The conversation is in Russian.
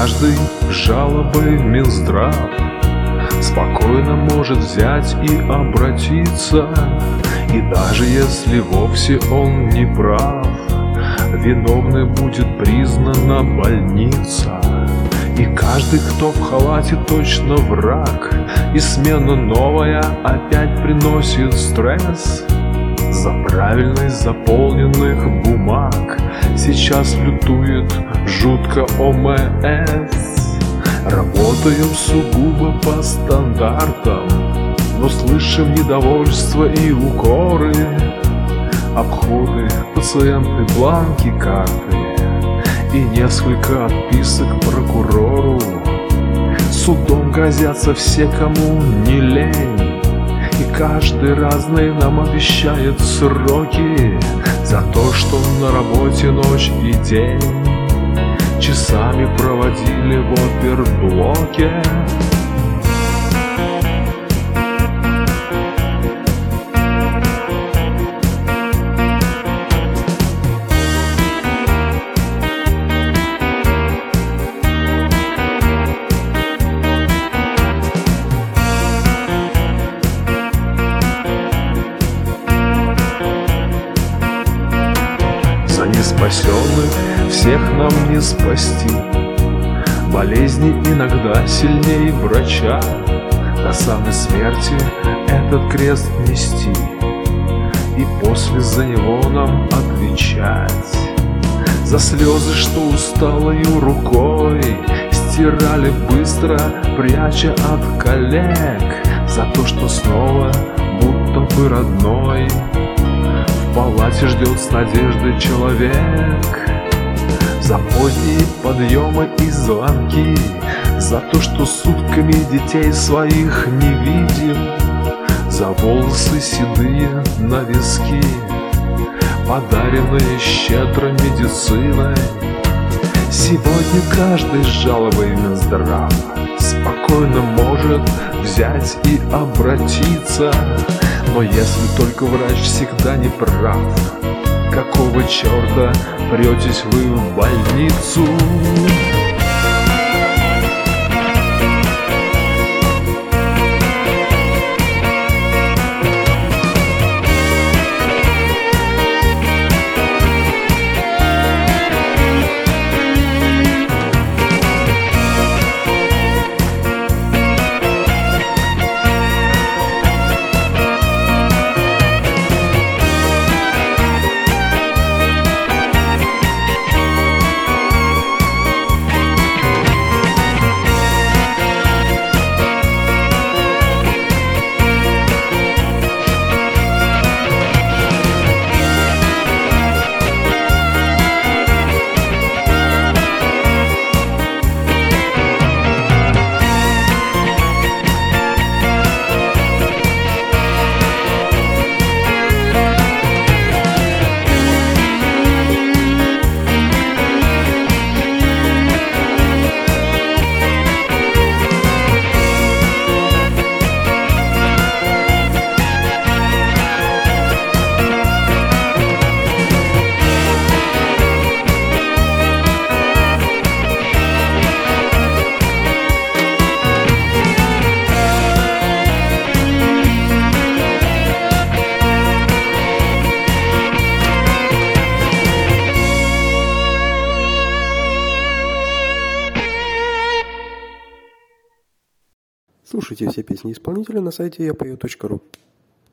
каждый жалобой в Минздрав спокойно может взять и обратиться. И даже если вовсе он не прав, виновной будет признана больница. И каждый, кто в халате, точно враг, и смена новая опять приносит стресс. За правильность заполненных бумаг сейчас лютует жутко ОМС. Работаем сугубо по стандартам, но слышим недовольство и укоры. Обходы, пациенты, бланки, карты и несколько отписок прокурору. Судом грозятся все, кому не лень, и каждый разный нам обещает сроки за то, что на работе ночь и день часами проводили в оперблоке. За неспасенных всех нам не спасти, болезни иногда сильнее врача. До самой смерти этот крест нести и после за него нам отвечать. За слезы, что усталою рукой стирали быстро, пряча от коллег. За то, что снова будто бы родной в палате ждет с надеждой человек. За поздние подъемы и звонки, за то, что сутками детей своих не видим, за волосы седые на виски, подаренные щедро медициной. Сегодня каждый с жалобой в Минздрав спокойно может взять и обратиться. Но если только врач всегда не прав, какого черта претесь вы в больницу? Слушайте все песни исполнителя на сайте yapою.ru.